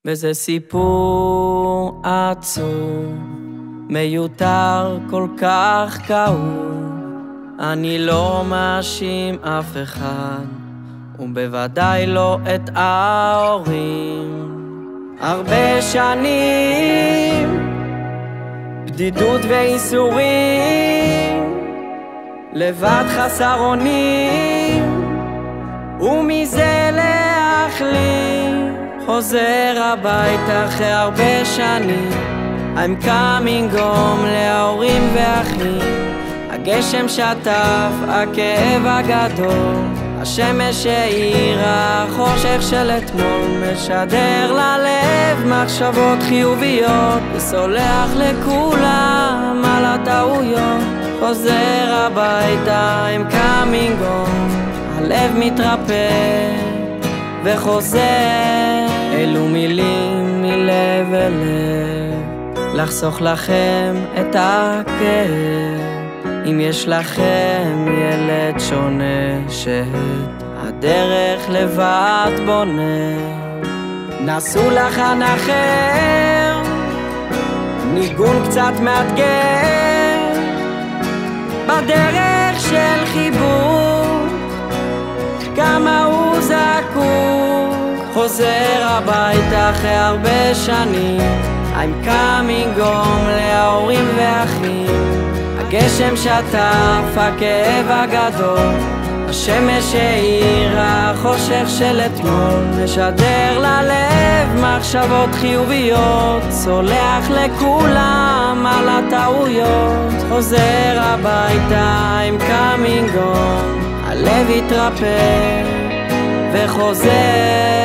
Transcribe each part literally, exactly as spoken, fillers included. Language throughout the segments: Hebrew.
וזה סיפור עצוב, מיותר כל כך כאוב. אני לא מאשים אף אחד, ובוודאי לא את ההורים. הרבה שנים בדידות ואיסורים, לבד חסר אונים, ומזה להחלים. חוזר הביתה אחרי הרבה שנים, I'm coming home להורים ואחים. הגשם שטף, הכאב הגדול, השמש האירה, החושך של אתמול משדר ללב מחשבות חיוביות, וסולח לכולם על הטעויות. חוזר הביתה, I'm coming home, הלב מתרפא וחוזר. אלו מילים מלב אל לב, לחסוך לכם את הכאב. אם יש לכם ילד שונה שאת הדרך לבד בונה, נסו לחן אחר, ניגון קצת מאתגר, בדרך של חיבור כמה הוא זקוק. חוזר הביתה אחרי הרבה שנים, I'm coming home להורים ואחים. הגשם שטף, הכאב הגדול, השמש האירה, החושך של אתמול משדר ללב מחשבות חיוביות, סולח לכולם על הטעויות. חוזר הביתה, I'm coming home, הלב יתרפא וחוזר.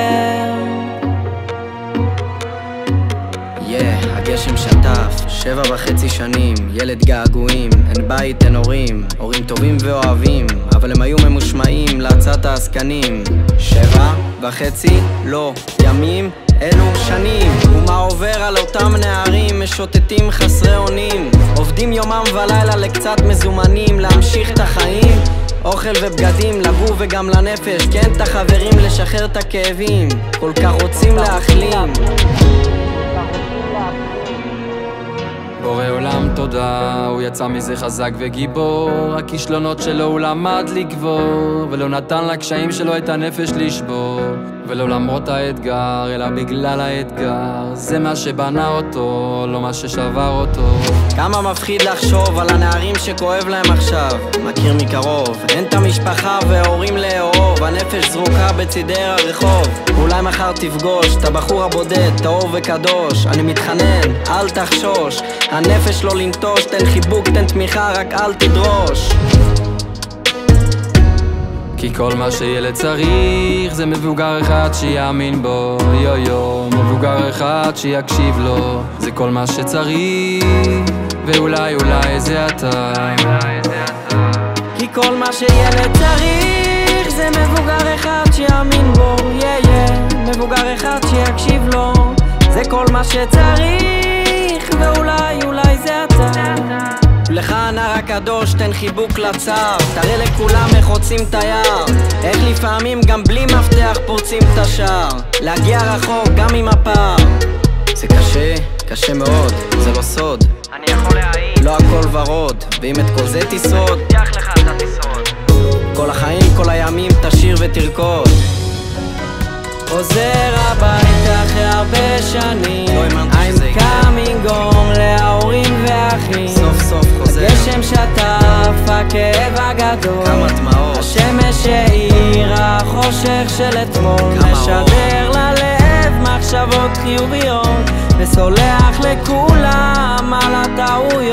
Yeah, הגשם שטף, שבע וחצי שנים, ילד געגועים, אין בית, אין הורים, הורים טובים ואוהבים, אבל הם היו ממושמעים להצעת העסקנים. שבע וחצי, לא, ימים, אלו שנים, ומה עובר על אותם נערים משוטטים חסרי אונים, עובדים יומם ולילה לקצת מזומנים, להמשיך את החיים, אוכל ובגדים לגוף וגם לנפש, כן את החברים לשחרר את הכאבים, כל כך רוצים להחלים. בורא עולם תודה, הוא יצא מזה חזק וגיבור, הכישלונות שלו הוא למד לגבור, ולא נתן לקשיים שלו את הנפש לשבור, ולא למרות האתגר, אלא בגלל האתגר, זה מה שבנה אותו, לא מה ששבר אותו. כמה מפחיד לחשוב על הנערים שכואב להם עכשיו, מכיר מקרוב, אין את המשפחה וההורים לאהוב, הנפש זרוקה בצידי הרחוב, אולי מחר תפגוש את הבחור הבודד, טהור וקדוש. אני מתחנן, אל תחשוש, הנפש לא לנטוש, תן חיבוק, תן תמיכה, רק אל תדרוש. כי כל מה שילד צריך זה מבוגר אחד שיאמין בו, יו יו, מבוגר אחד שיקשיב לו, זה כל מה שצריך, ואולי אולי זה אתה. כי כל מה שילד צריך זה מבוגר אחד שיאמין בו, יא יא, מבוגר אחד שיקשיב לו, זה כל מה שצריך, ואולי אולי זה אתה. לך הנער הקדוש, תן חיבוק לצער, תראה לכולם איך רוצים את היער, איך לפעמים גם בלי מפתח פורצים את השער, להגיע רחוק גם עם הפער. זה קשה, קשה מאוד, זה לא סוד, אני יכול להעיד, לא הכל ורוד, ואם את כל זה תשרוד, תח לך אתה תשרוד. כל החיים, כל הימים תשיר ותרקוד. חוזר הביתה אחרי הרבה שנים, לא האמנתי שזה יקרה. I'm coming home להורים ואחים. סוף סוף חוזר, הגשם שטף, הכאב הגדול, כמה דמעות, השמש האירה, החושך של אתמול משדר ללב מחשבות חיוביות, וסולח לכולם על הטעויות.